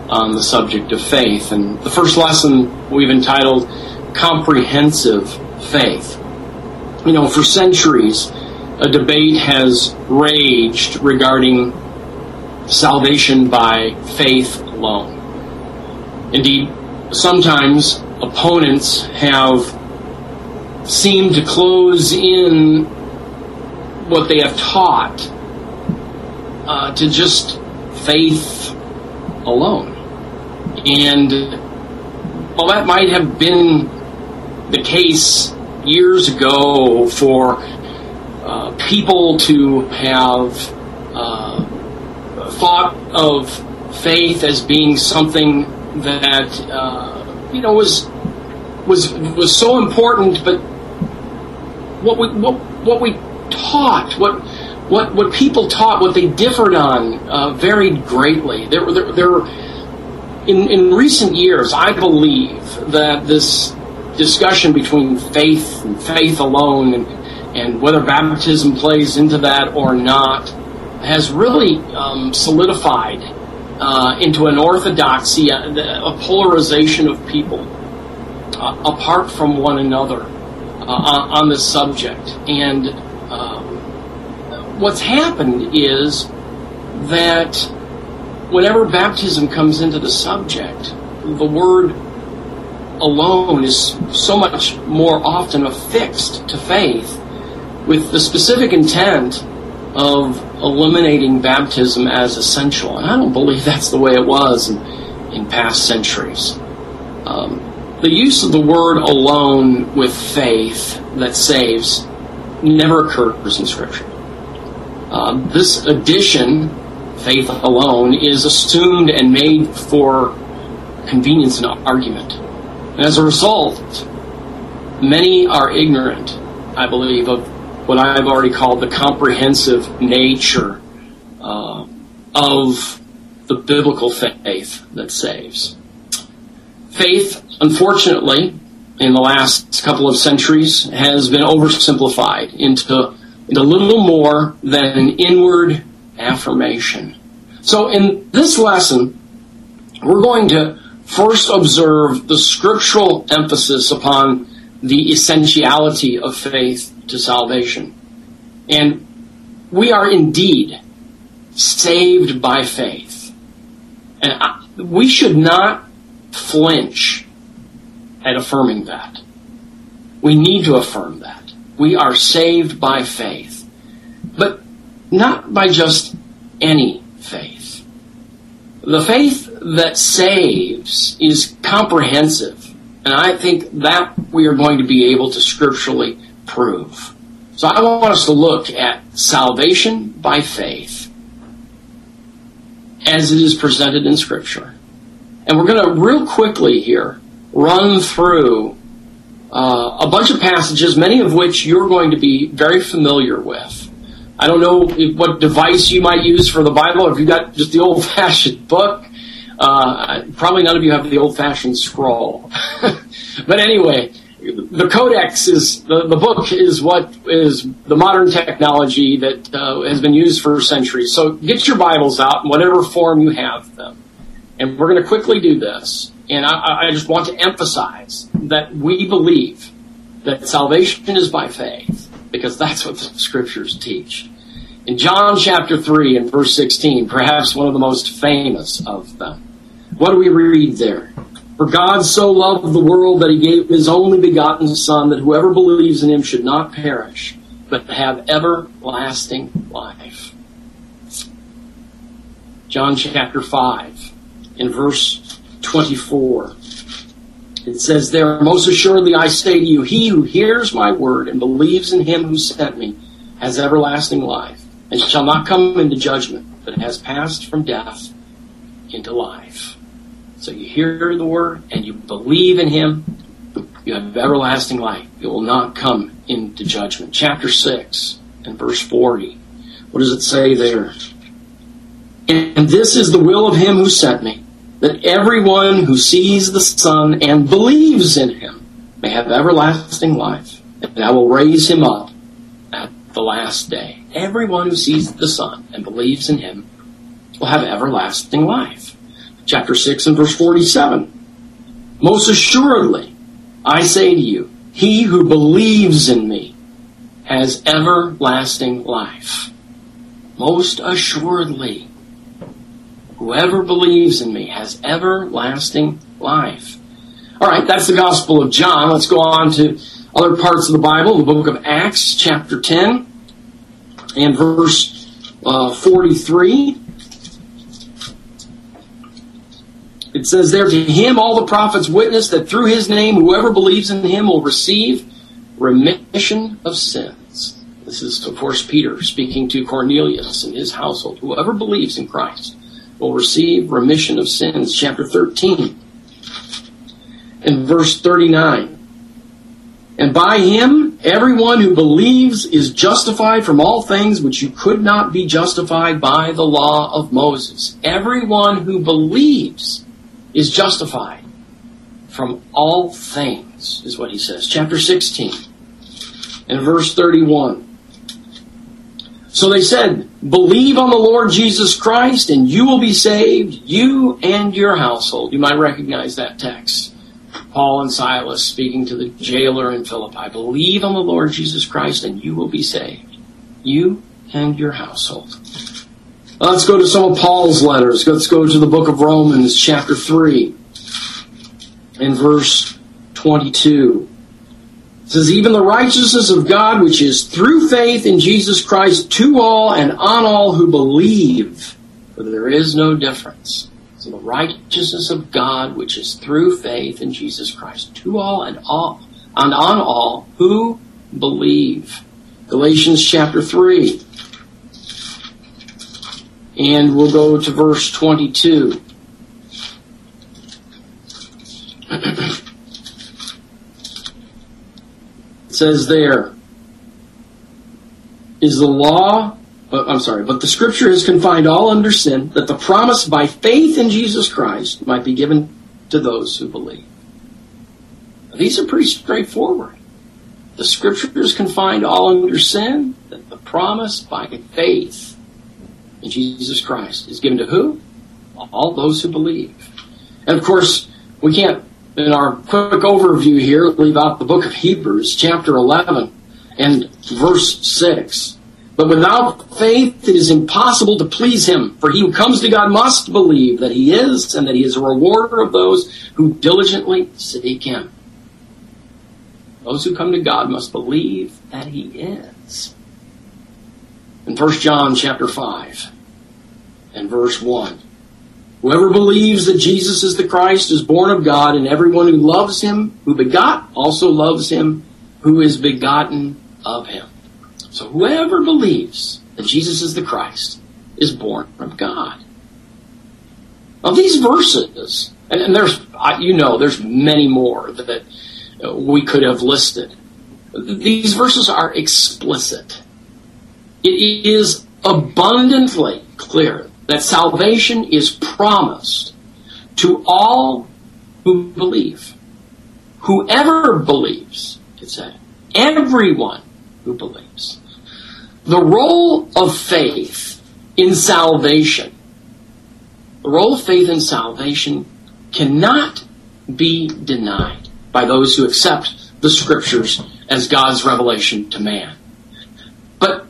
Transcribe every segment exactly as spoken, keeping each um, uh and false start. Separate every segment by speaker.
Speaker 1: on the subject of faith. And the first lesson we've entitled Comprehensive Faith. You know, for centuries, a debate has raged regarding salvation by faith alone. Indeed, sometimes opponents have seemed to close in what they have taught uh, to just faith alone. And while that might have been the case years ago for uh, people to have uh, thought of faith as being something that uh, you know was was was so important, but what we what what we taught, what what what people taught, what they differed on, uh, varied greatly. There there, there in in recent years, I believe that this discussion between faith and faith alone, and and whether baptism plays into that or not, has really um, solidified uh, into an orthodoxy, a, a polarization of people uh, apart from one another uh, on, on this subject. And um, what's happened is that whenever baptism comes into the subject, the word alone is so much more often affixed to faith with the specific intent of eliminating baptism as essential. And I don't believe that's the way it was in, in past centuries. Um, the use of the word alone with faith that saves never occurs in Scripture. Uh, this addition, faith alone, is assumed and made for convenience and argument. And as a result, many are ignorant, I believe, of what I've already called the comprehensive nature uh, of the biblical faith that saves. Faith, unfortunately, in the last couple of centuries, has been oversimplified into, into little more than an inward affirmation. So in this lesson, we're going to first observe the scriptural emphasis upon the essentiality of faith to salvation. And we are indeed saved by faith. And we should not flinch at affirming that. We need to affirm that. We are saved by faith. But not by just any faith. The faith that saves is comprehensive. And I think that we are going to be able to scripturally prove. So I want us to look at salvation by faith as it is presented in Scripture. And we're going to real quickly here run through uh, a bunch of passages, many of which you're going to be very familiar with. I don't know if, what device you might use for the Bible, or if you've got just the old-fashioned book. Uh, probably none of you have the old-fashioned scroll. But anyway, the codex is, the, the book is what is the modern technology that uh, has been used for centuries. So get your Bibles out in whatever form you have them. And we're going to quickly do this. And I, I just want to emphasize that we believe that salvation is by faith, because that's what the Scriptures teach. In John chapter three and verse sixteen, perhaps one of the most famous of them, what do we read there? For God so loved the world that he gave his only begotten Son, that whoever believes in him should not perish, but have everlasting life. John chapter five, in verse twenty-four, it says there, most assuredly I say to you, he who hears my word and believes in him who sent me has everlasting life, and shall not come into judgment, but has passed from death into life. So you hear the word and you believe in him, you have everlasting life. You will not come into judgment. Chapter six and verse forty. What does it say there? And this is the will of him who sent me, that everyone who sees the Son and believes in him may have everlasting life, and I will raise him up at the last day. Everyone who sees the Son and believes in him will have everlasting life. chapter six and verse forty-seven. Most assuredly, I say to you, he who believes in me has everlasting life. Most assuredly, whoever believes in me has everlasting life. All right, that's the Gospel of John. Let's go on to other parts of the Bible, the book of Acts, chapter ten, and verse uh, forty-three. It says there, to him all the prophets witness that through his name whoever believes in him will receive remission of sins. This is, of course, Peter speaking to Cornelius and his household. Whoever believes in Christ will receive remission of sins. Chapter thirteen and verse thirty-nine. And by him, everyone who believes is justified from all things which you could not be justified by the law of Moses. Everyone who believes is justified from all things, is what he says. Chapter sixteen and verse thirty-one. So they said, believe on the Lord Jesus Christ and you will be saved, you and your household. You might recognize that text. Paul and Silas speaking to the jailer in Philippi. Believe on the Lord Jesus Christ and you will be saved, you and your household. Let's go to some of Paul's letters. Let's go to the book of Romans, chapter three, and verse twenty-two. It says, even the righteousness of God, which is through faith in Jesus Christ, to all and on all who believe, for there is no difference. So the righteousness of God, which is through faith in Jesus Christ, to all and all and on all who believe. Galatians chapter three. And we'll go to verse twenty-two. It says there, is the law, uh, I'm sorry, but the scripture has confined all under sin, that the promise by faith in Jesus Christ might be given to those who believe. Now, these are pretty straightforward. The scripture has confined all under sin, that the promise by faith in Jesus Christ is given to who? All those who believe. And of course, we can't, in our quick overview here, leave out the book of Hebrews, chapter eleven, and verse six. But without faith it is impossible to please him, for he who comes to God must believe that he is, and that he is a rewarder of those who diligently seek him. Those who come to God must believe that he is. In First John chapter five and verse one. Whoever believes that Jesus is the Christ is born of God, and everyone who loves him, who begot, also loves him who is begotten of him. So whoever believes that Jesus is the Christ is born of God. Now these verses, and, and there's, you know, there's many more that we could have listed. These verses are explicit. It is abundantly clear that salvation is promised to all who believe. Whoever believes, it said. Everyone who believes. The role of faith in salvation, the role of faith in salvation cannot be denied by those who accept the Scriptures as God's revelation to man. But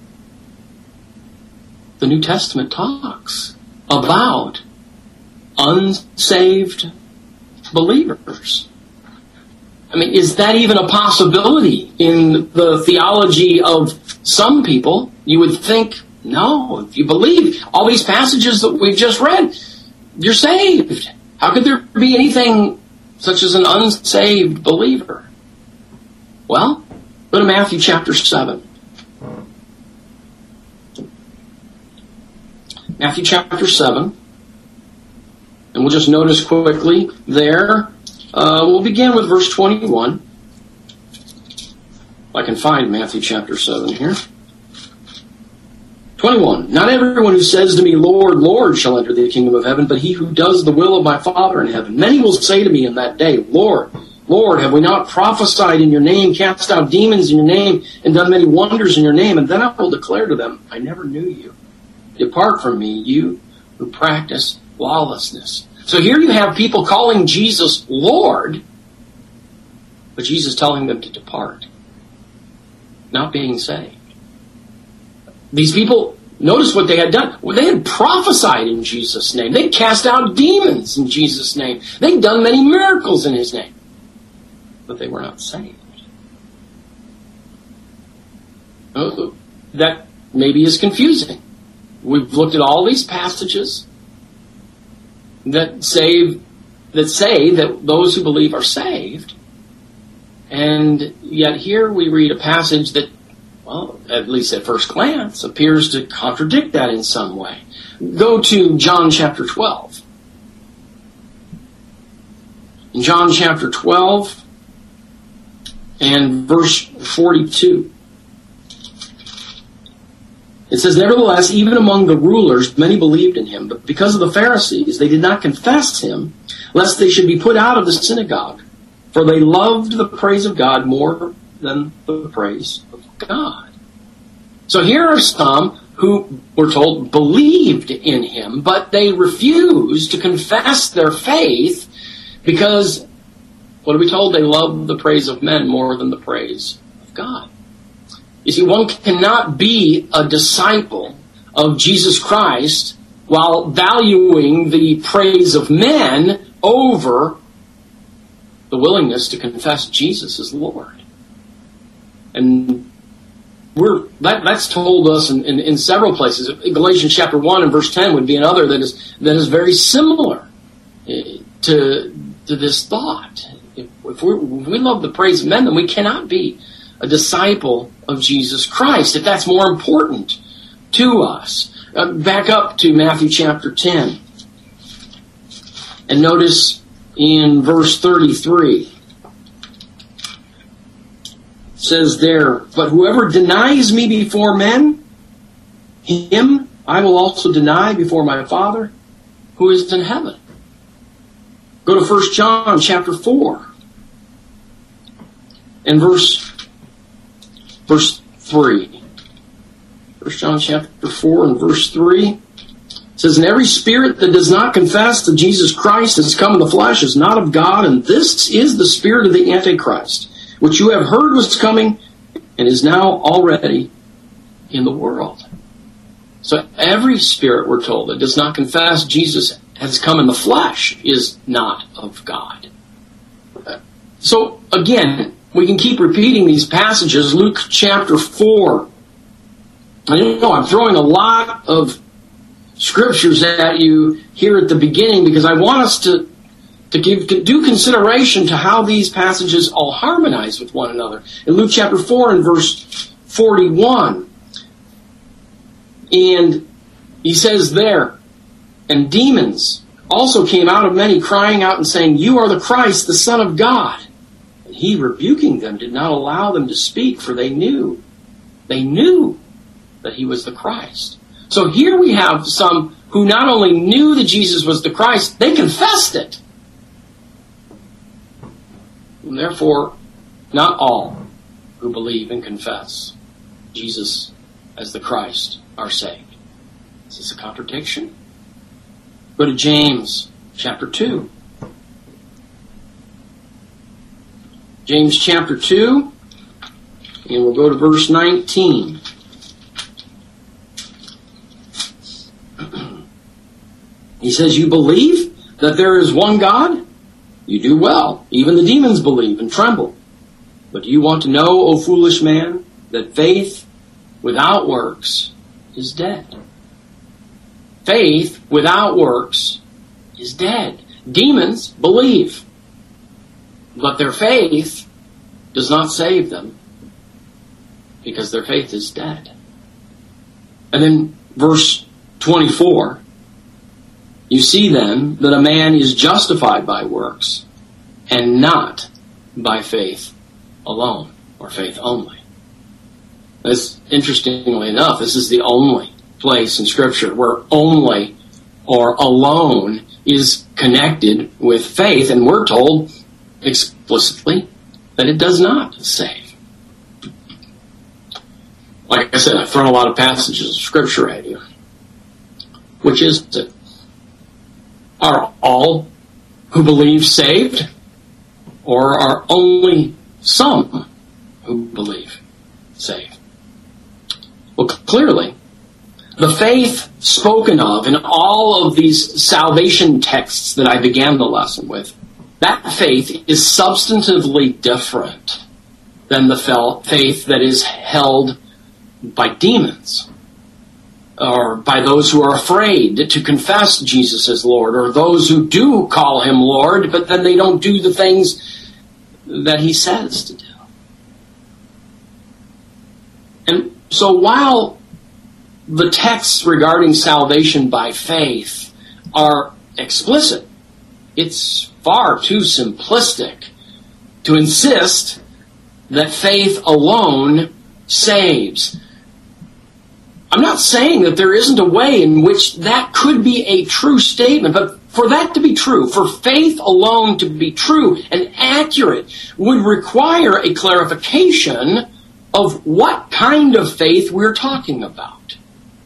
Speaker 1: the New Testament talks about unsaved believers. I mean, is that even a possibility in the theology of some people? You would think, no, if you believe all these passages that we've just read, you're saved. How could there be anything such as an unsaved believer? Well, go to Matthew chapter seven. Matthew chapter seven. And we'll just notice quickly there. Uh, we'll begin with verse twenty-one. If I can find Matthew chapter seven here. twenty-one. Not everyone who says to me, Lord, Lord, shall enter the kingdom of heaven, but he who does the will of my Father in heaven. Many will say to me in that day, Lord, Lord, have we not prophesied in your name, cast out demons in your name, and done many wonders in your name? And then I will declare to them, I never knew you. Depart from me, you who practice lawlessness. So here you have people calling Jesus Lord, but Jesus telling them to depart, not being saved. These people, notice what they had done. Well, they had prophesied in Jesus' name. They cast out demons in Jesus' name. They'd done many miracles in his name, but they were not saved. Oh, that maybe is confusing. We've looked at all these passages that say that say that those who believe are saved, and yet here we read a passage that, well, at least at first glance, appears to contradict that in some way. Go to John chapter twelve. In John chapter twelve and verse forty-two. It says, "Nevertheless, even among the rulers, many believed in him. But because of the Pharisees, they did not confess him, lest they should be put out of the synagogue. For they loved the praise of God more than the praise of God." So here are some who, we're told, believed in him, but they refused to confess their faith because, what are we told? They loved the praise of men more than the praise of God. You see, one cannot be a disciple of Jesus Christ while valuing the praise of men over the willingness to confess Jesus as Lord. And we're that, that's told us in, in, in several places. Galatians chapter one and verse ten would be another that is that is very similar to to this thought. If, if, we, if we love the praise of men, then we cannot be a disciple of Jesus Christ, if that's more important to us. Uh, back up to Matthew chapter ten. And notice in verse thirty-three. It says there, "But whoever denies me before men, him I will also deny before my Father who is in heaven." Go to First John chapter four. And verse Verse three. First John chapter four and verse three. It says, "And every spirit that does not confess that Jesus Christ has come in the flesh is not of God, and this is the spirit of the Antichrist, which you have heard was coming and is now already in the world." So every spirit, we're told, that does not confess Jesus has come in the flesh is not of God. So again, we can keep repeating these passages. Luke chapter four. I know I'm throwing a lot of scriptures at you here at the beginning because I want us to, to give to do consideration to how these passages all harmonize with one another. In Luke chapter four and verse forty-one, and he says there, "And demons also came out of many, crying out and saying, 'You are the Christ, the Son of God.' He, rebuking them, did not allow them to speak, for they knew, they knew that he was the Christ." So here we have some who not only knew that Jesus was the Christ, they confessed it. And therefore, not all who believe and confess Jesus as the Christ are saved. Is this a contradiction? Go to James chapter two. James chapter two, and we'll go to verse nineteen. He says, "You believe that there is one God? You do well. Even the demons believe and tremble. But do you want to know, O foolish man, that faith without works is dead?" Faith without works is dead. Demons believe, but their faith does not save them because their faith is dead. And then verse twenty-four, "You see then that a man is justified by works and not by faith alone," or faith only. This, interestingly enough, this is the only place in Scripture where only or alone is connected with faith, and we're told explicitly that it does not save. Like I said, I've thrown a lot of passages of Scripture at you. Which is it? Are all who believe saved? Or are only some who believe saved? Well, clearly, the faith spoken of in all of these salvation texts that I began the lesson with, that faith is substantively different than the faith that is held by demons, or by those who are afraid to confess Jesus as Lord, or those who do call him Lord, but then they don't do the things that he says to do. And so while the texts regarding salvation by faith are explicit, it's far too simplistic to insist that faith alone saves. I'm not saying that there isn't a way in which that could be a true statement, but for that to be true, for faith alone to be true and accurate, would require a clarification of what kind of faith we're talking about.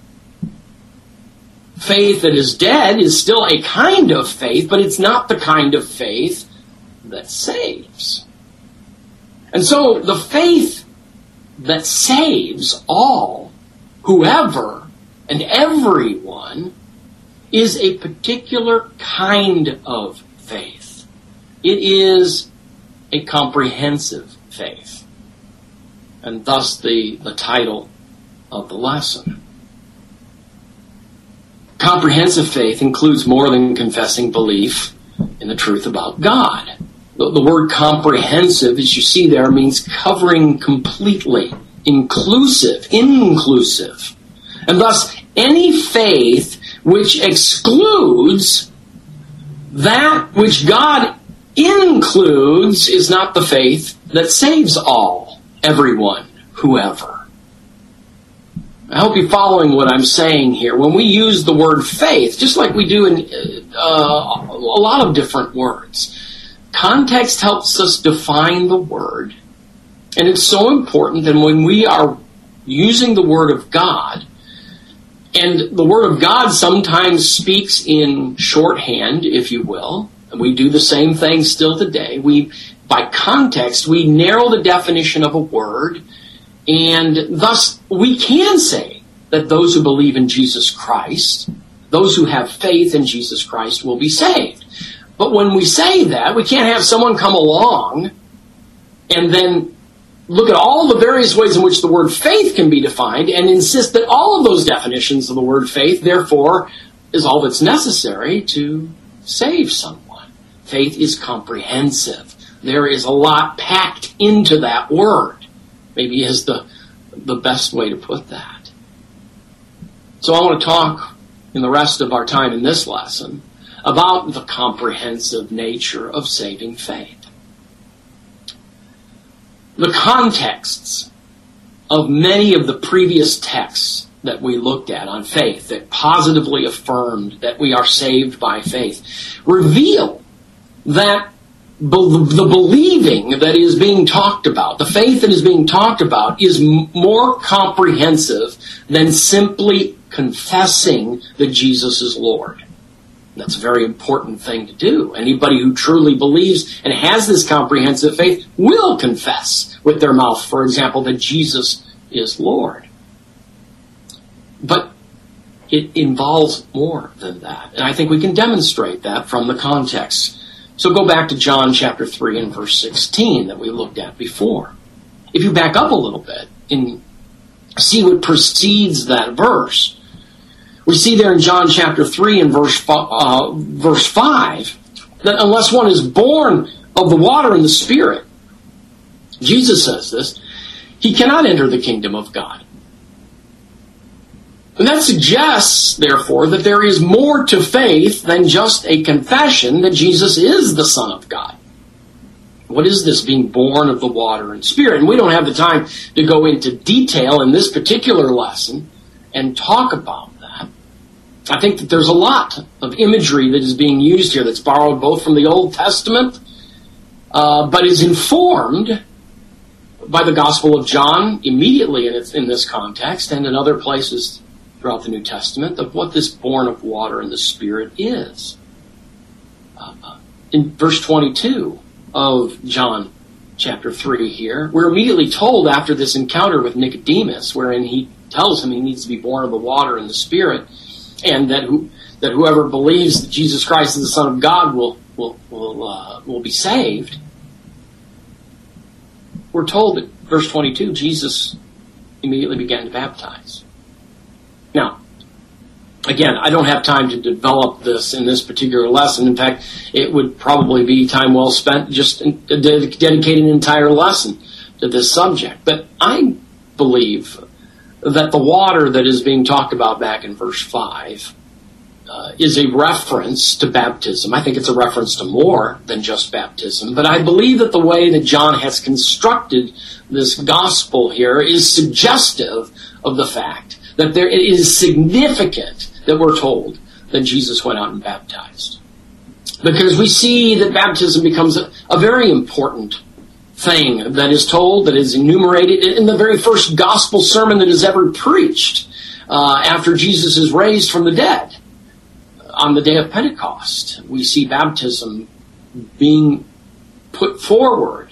Speaker 1: Faith that is dead is still a kind of faith, but it's not the kind of faith that saves. And so the faith that saves all, whoever and everyone, is a particular kind of faith. It is a comprehensive faith. And thus the, the title of the lesson. Comprehensive faith includes more than confessing belief in the truth about God. The, the word comprehensive, as you see there, means covering completely, inclusive, inclusive. And thus, any faith which excludes that which God includes is not the faith that saves all, everyone, whoever. I hope you're following what I'm saying here. When we use the word faith, just like we do in uh, a lot of different words, context helps us define the word. And it's so important that when we are using the Word of God, and the Word of God sometimes speaks in shorthand, if you will, and we do the same thing still today, we, by context, we narrow the definition of a word, and thus we can say that those who believe in Jesus Christ, those who have faith in Jesus Christ, will be saved. But when we say that, we can't have someone come along and then look at all the various ways in which the word faith can be defined and insist that all of those definitions of the word faith, therefore, is all that's necessary to save someone. Faith is comprehensive. There is a lot packed into that word. Maybe is the, the best way to put that. So I want to talk in the rest of our time in this lesson about the comprehensive nature of saving faith. The contexts of many of the previous texts that we looked at on faith that positively affirmed that we are saved by faith reveal that the believing that is being talked about, the faith that is being talked about, is more comprehensive than simply confessing that Jesus is Lord. That's a very important thing to do. Anybody who truly believes and has this comprehensive faith will confess with their mouth, for example, that Jesus is Lord. But it involves more than that. And I think we can demonstrate that from the context. So go back to John chapter three and verse sixteen that we looked at before. If you back up a little bit and see what precedes that verse, we see there in John chapter three and verse uh, verse five that unless one is born of the water and the Spirit, Jesus says this, he cannot enter the kingdom of God. And that suggests, therefore, that there is more to faith than just a confession that Jesus is the Son of God. What is this being born of the water and Spirit? And we don't have the time to go into detail in this particular lesson and talk about that. I think that there's a lot of imagery that is being used here that's borrowed both from the Old Testament, uh, but is informed by the Gospel of John immediately in, its, in this context and in other places throughout the New Testament of what this born of water and the Spirit is. Uh, in verse twenty-two of John chapter three here, we're immediately told after this encounter with Nicodemus, wherein he tells him he needs to be born of the water and the Spirit, and that who, that whoever believes that Jesus Christ is the Son of God will will will uh, will be saved. We're told that verse twenty-two, Jesus immediately began to baptize. Now, again, I don't have time to develop this in this particular lesson. In fact, it would probably be time well spent just in, dedicating an entire lesson to this subject. But I believe that the water that is being talked about back in verse five uh, is a reference to baptism. I think it's a reference to more than just baptism. But I believe that the way that John has constructed this gospel here is suggestive of the fact that there it is significant that we're told that Jesus went out and baptized. Because we see that baptism becomes a, a very important thing that is told, that is enumerated in the very first gospel sermon that is ever preached uh, after Jesus is raised from the dead. On the day of Pentecost, we see baptism being put forward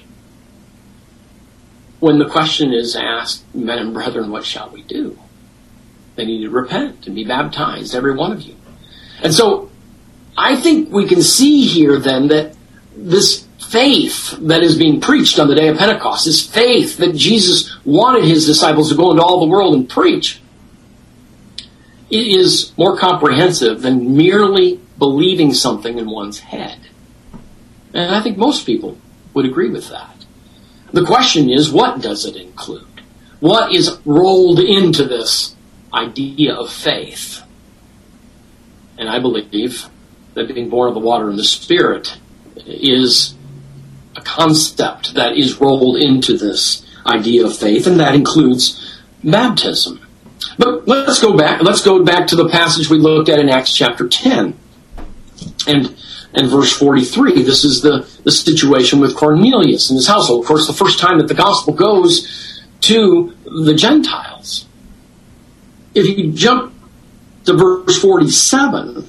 Speaker 1: when the question is asked, men and brethren, what shall we do? They need to repent and be baptized, every one of you. And so I think we can see here then that this faith that is being preached on the day of Pentecost, this faith that Jesus wanted his disciples to go into all the world and preach, it is more comprehensive than merely believing something in one's head. And I think most people would agree with that. The question is, what does it include? What is rolled into this idea of faith? And I believe that being born of the water and the Spirit is a concept that is rolled into this idea of faith, and that includes baptism. But let's go back. Let's go back to the passage we looked at in Acts chapter ten, and and verse forty-three. This is the the situation with Cornelius and his household. Of course, the first time that the gospel goes to the Gentiles. If you jump to verse forty-seven,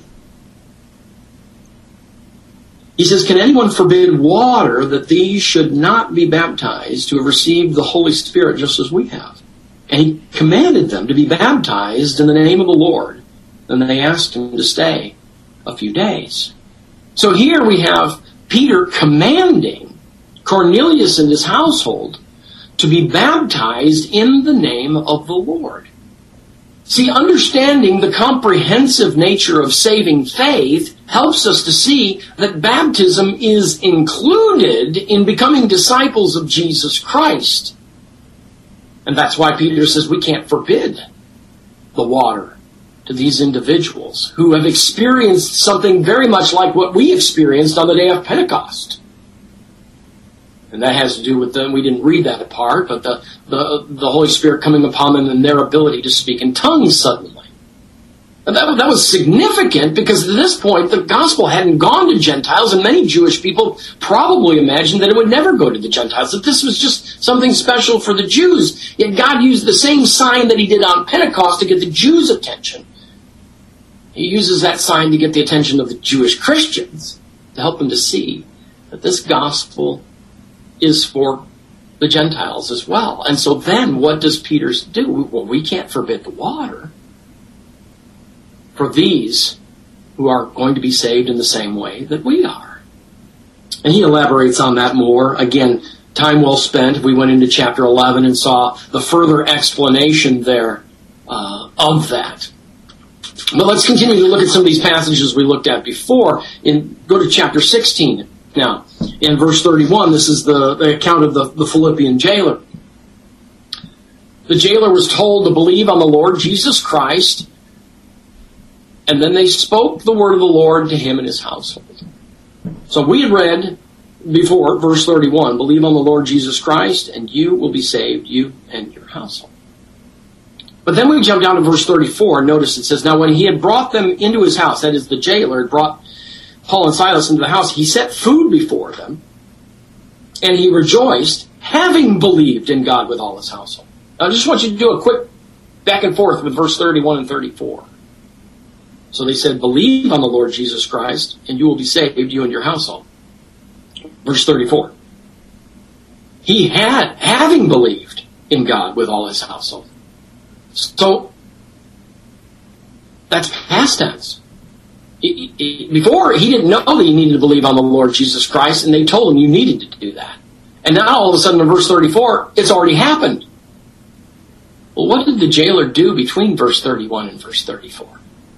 Speaker 1: he says, "Can anyone forbid water that these should not be baptized to have received the Holy Spirit just as we have?" And he commanded them to be baptized in the name of the Lord. And they asked him to stay a few days. So here we have Peter commanding Cornelius and his household to be baptized in the name of the Lord. See, understanding the comprehensive nature of saving faith helps us to see that baptism is included in becoming disciples of Jesus Christ. And that's why Peter says we can't forbid the water to these individuals who have experienced something very much like what we experienced on the day of Pentecost. And that has to do with them. We didn't read that part, but the, the, the Holy Spirit coming upon them and their ability to speak in tongues suddenly. And that, that was significant because at this point the gospel hadn't gone to Gentiles, and many Jewish people probably imagined that it would never go to the Gentiles, that this was just something special for the Jews. Yet God used the same sign that he did on Pentecost to get the Jews' attention. He uses that sign to get the attention of the Jewish Christians, to help them to see that this gospel is for the Gentiles as well. And so then what does Peter do? Well, we can't forbid the water for these who are going to be saved in the same way that we are. And he elaborates on that more. Again, time well spent. We went into chapter eleven and saw the further explanation there uh, of that. But let's continue to look at some of these passages we looked at before. In, go to chapter sixteen now. In verse thirty-one, this is the, the account of the, the Philippian jailer. The jailer was told to believe on the Lord Jesus Christ, and then they spoke the word of the Lord to him and his household. So we had read before, verse thirty-one, believe on the Lord Jesus Christ, and you will be saved, you and your household. But then we jump down to verse thirty-four, and notice it says, now when he had brought them into his house, that is the jailer had brought Paul and Silas into the house, he set food before them, and he rejoiced, having believed in God with all his household. Now I just want you to do a quick back and forth with verse thirty-one and thirty-four. So they said, believe on the Lord Jesus Christ, and you will be saved, you and your household. Verse thirty-four. He had, having believed in God with all his household. So, that's past tense. Before, he didn't know that he needed to believe on the Lord Jesus Christ, and they told him you needed to do that. And now all of a sudden in verse thirty-four, it's already happened. Well, what did the jailer do between verse thirty-one and verse thirty-four?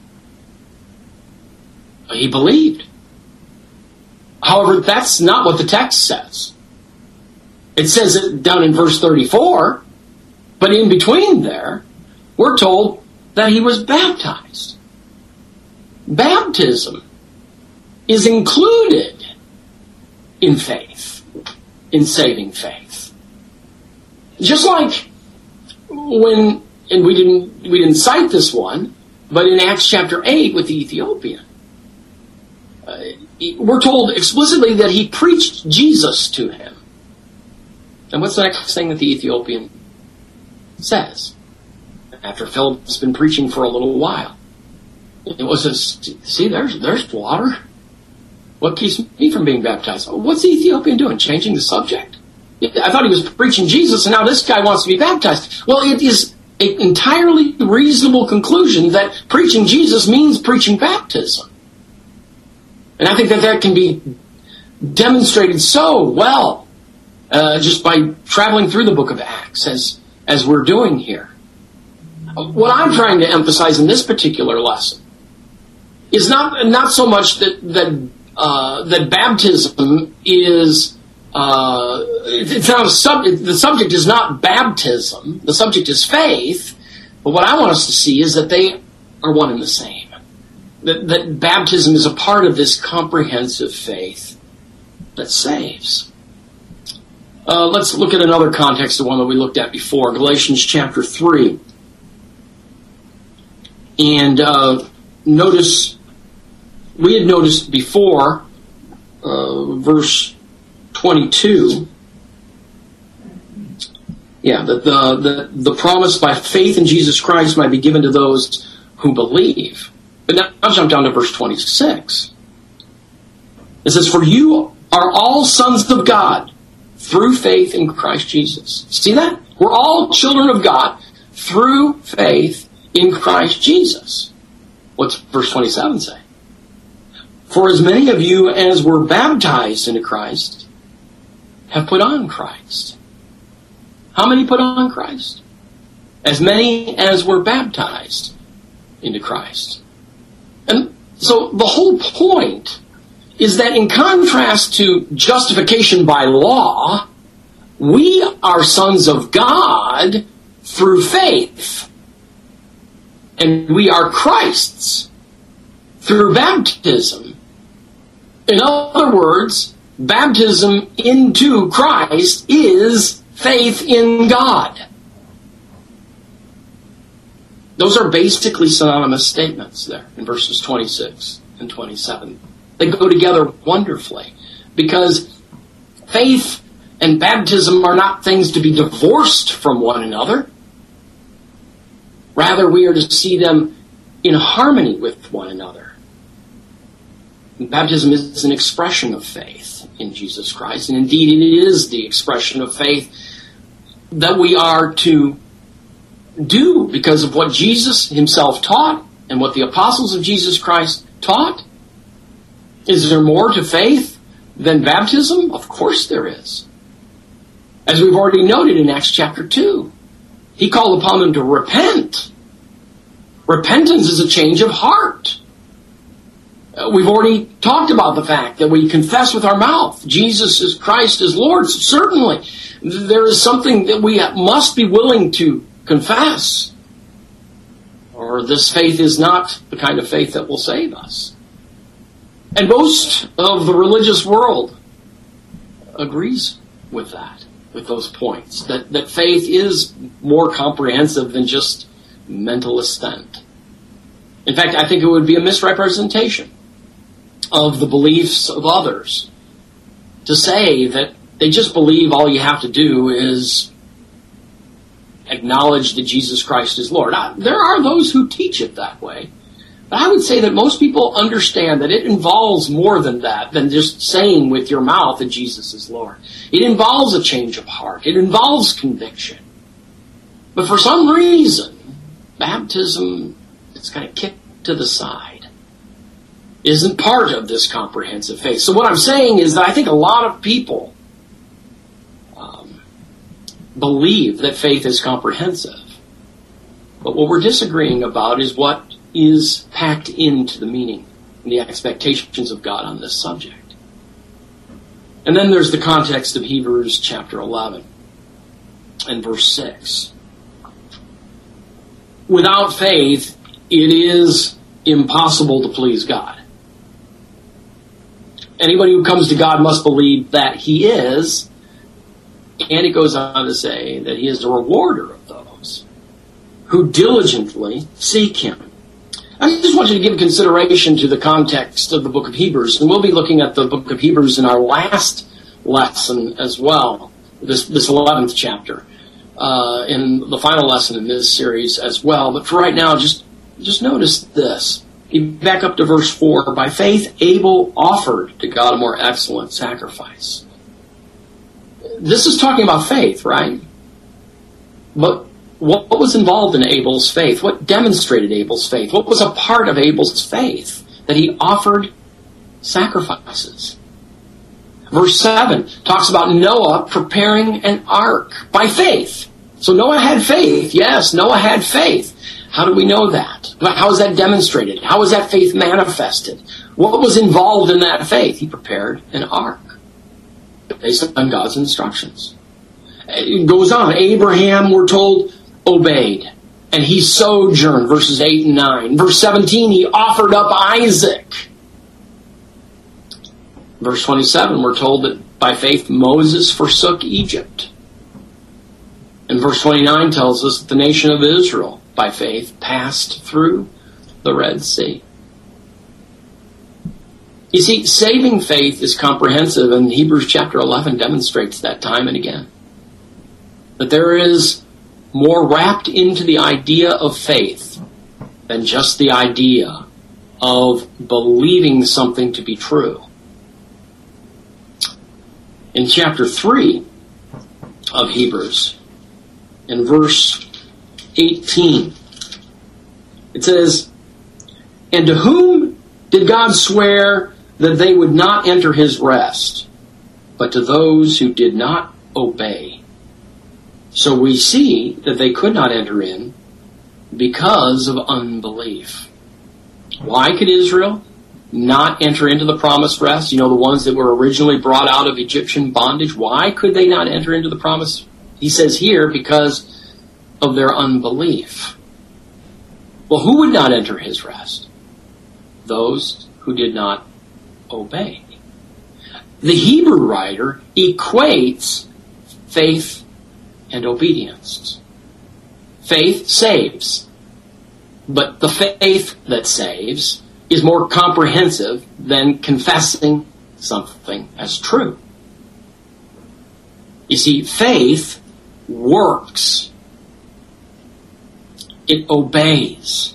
Speaker 1: He believed. However, that's not what the text says. It says it down in verse thirty-four, but in between there, we're told that he was baptized. Baptism is included in faith, in saving faith. Just like when, and we didn't we didn't cite this one, but in Acts chapter eight with the Ethiopian, uh, we're told explicitly that he preached Jesus to him. And what's the next thing that the Ethiopian says? After Philip's been preaching for a little while. It was a, see, there's there's water. What keeps me from being baptized? What's the Ethiopian doing? Changing the subject? I thought he was preaching Jesus, and now this guy wants to be baptized. Well, it is an entirely reasonable conclusion that preaching Jesus means preaching baptism. And I think that that can be demonstrated so well uh, just by traveling through the book of Acts as, as we're doing here. What I'm trying to emphasize in this particular lesson is not not so much that that uh, that baptism is uh, it's not a subject. The subject is not baptism. The subject is faith. But what I want us to see is that they are one and the same. That, that baptism is a part of this comprehensive faith that saves. Uh, let's look at another context, the one that we looked at before, Galatians chapter three. And uh, notice, we had noticed before, uh, verse twenty-two, yeah, that the, the, the promise by faith in Jesus Christ might be given to those who believe. But now I'll jump down to verse twenty-six. It says, for you are all sons of God through faith in Christ Jesus. See that? We're all children of God through faith in Christ Jesus. What's verse twenty-seven say? For as many of you as were baptized into Christ have put on Christ. How many put on Christ? As many as were baptized into Christ. And so the whole point is that in contrast to justification by law, we are sons of God through faith. And we are Christ's through baptism. In other words, baptism into Christ is faith in God. Those are basically synonymous statements there in verses twenty-six and twenty-seven. They go together wonderfully because faith and baptism are not things to be divorced from one another. Rather, we are to see them in harmony with one another. Baptism is an expression of faith in Jesus Christ, and indeed it is the expression of faith that we are to do because of what Jesus himself taught and what the apostles of Jesus Christ taught. Is there more to faith than baptism? Of course there is. As we've already noted in Acts chapter two, he called upon them to repent. Repentance is a change of heart. Uh, we've already talked about the fact that we confess with our mouth Jesus is Christ is Lord. Certainly, there is something that we must be willing to confess, or this faith is not the kind of faith that will save us. And most of the religious world agrees with that, with those points, that, that faith is more comprehensive than just mental assent. In fact, I think it would be a misrepresentation of the beliefs of others to say that they just believe all you have to do is acknowledge that Jesus Christ is Lord. Now, there are those who teach it that way, But I would say that most people understand that it involves more than that, than just saying with your mouth that Jesus is Lord. It involves a change of heart. It involves conviction. But for some reason, baptism is kind of kicked to the side. Isn't part of this comprehensive faith. So what I'm saying is that I think a lot of people um, believe that faith is comprehensive. But what we're disagreeing about is what is packed into the meaning and the expectations of God on this subject. And then there's the context of Hebrews chapter eleven and verse six. Without faith, it is impossible to please God. Anybody who comes to God must believe that He is, and it goes on to say that He is the rewarder of those who diligently seek Him. I just want you to give consideration to the context of the book of Hebrews, and we'll be looking at the book of Hebrews in our last lesson as well, this this eleventh chapter, uh, in the final lesson in this series as well. But for right now, just just notice this. You back up to verse four. By faith, Abel offered to God a more excellent sacrifice. This is talking about faith, right? But what was involved in Abel's faith? What demonstrated Abel's faith? What was a part of Abel's faith? That he offered sacrifices. Verse seven talks about Noah preparing an ark by faith. So Noah had faith. Yes, Noah had faith. How do we know that? How is that demonstrated? How is that faith manifested? What was involved in that faith? He prepared an ark based on God's instructions. It goes on. Abraham, we're told, obeyed. And he sojourned, verses eight and nine. Verse seventeen, he offered up Isaac. Verse twenty-seven, we're told that by faith Moses forsook Egypt. And verse twenty-nine tells us that the nation of Israel, by faith, passed through the Red Sea. You see, saving faith is comprehensive, and Hebrews chapter eleven demonstrates that time and again. That there is more wrapped into the idea of faith than just the idea of believing something to be true. In chapter three of Hebrews, in verse eighteen, it says, "And to whom did God swear that they would not enter His rest, but to those who did not obey? So we see that they could not enter in because of unbelief." Why could Israel not enter into the promised rest? You know, the ones that were originally brought out of Egyptian bondage. Why could they not enter into the promise? He says here, because of their unbelief. Well, who would not enter His rest? Those who did not obey. The Hebrew writer equates faith and obedience. Faith saves, but the faith that saves is more comprehensive than confessing something as true. You see, faith works. It obeys.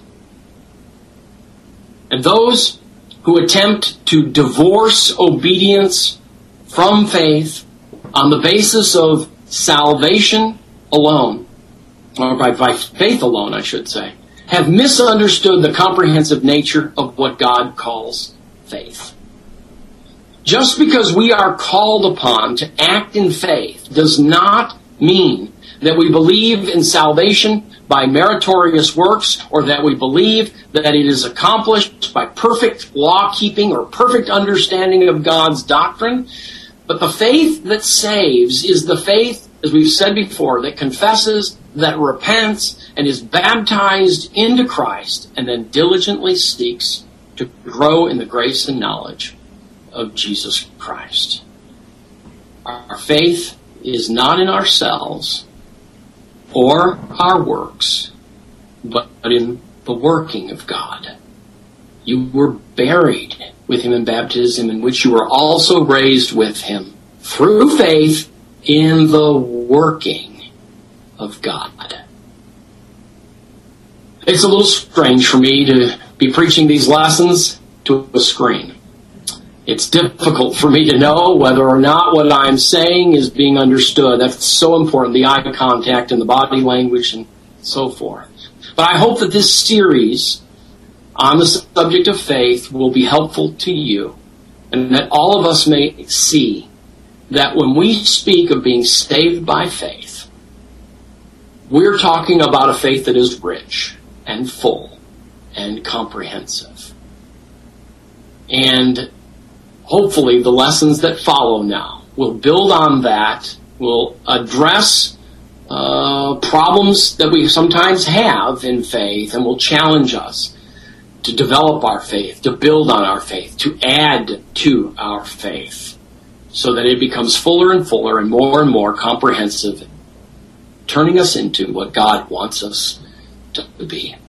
Speaker 1: And those who attempt to divorce obedience from faith on the basis of salvation alone, or by, by faith alone, I should say, have misunderstood the comprehensive nature of what God calls faith. Just because we are called upon to act in faith does not mean that we believe in salvation by meritorious works, or that we believe that it is accomplished by perfect law-keeping or perfect understanding of God's doctrine. But the faith that saves is the faith, as we've said before, that confesses, that repents, and is baptized into Christ, and then diligently seeks to grow in the grace and knowledge of Jesus Christ. Our faith is not in ourselves or our works, but in the working of God. You were buried with Him in baptism, in which you were also raised with Him through faith in the working of God. It's a little strange for me to be preaching these lessons to a screen. It's difficult for me to know whether or not what I'm saying is being understood. That's so important, the eye contact and the body language and so forth. But I hope that this series on the subject of faith will be helpful to you, and that all of us may see that when we speak of being saved by faith, we're talking about a faith that is rich and full and comprehensive. And hopefully the lessons that follow now will build on that, will address uh, problems that we sometimes have in faith, and will challenge us to develop our faith, to build on our faith, to add to our faith, so that it becomes fuller and fuller and more and more comprehensive, turning us into what God wants us to be.